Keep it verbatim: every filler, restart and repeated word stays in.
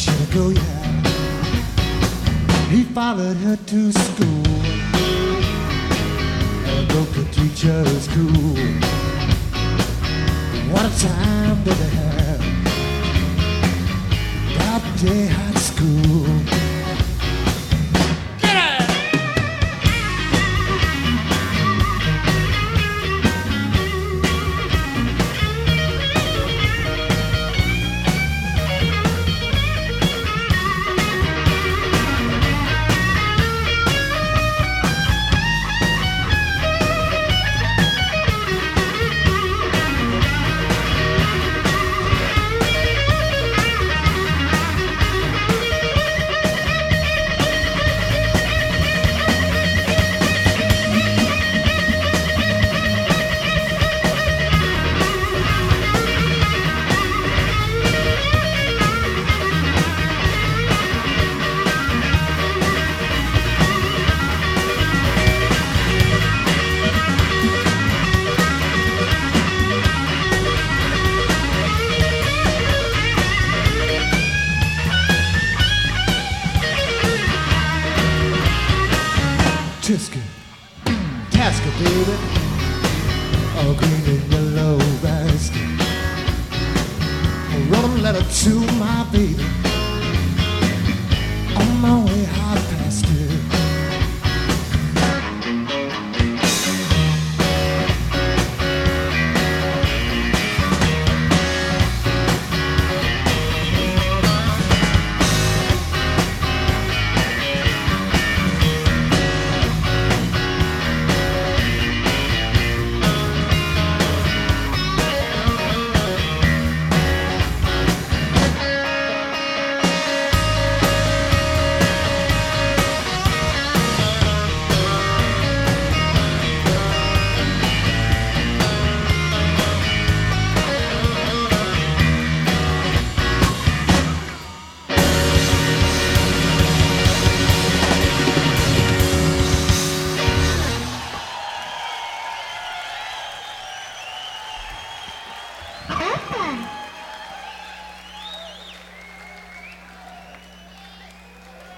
should go, yeah. He followed her to school and broke the teacher's cool. What a time did they have that day at school. Tiska, Tasker, baby, oh, green and yellow basket. Wrote a letter to my baby on my way out past it. Awesome.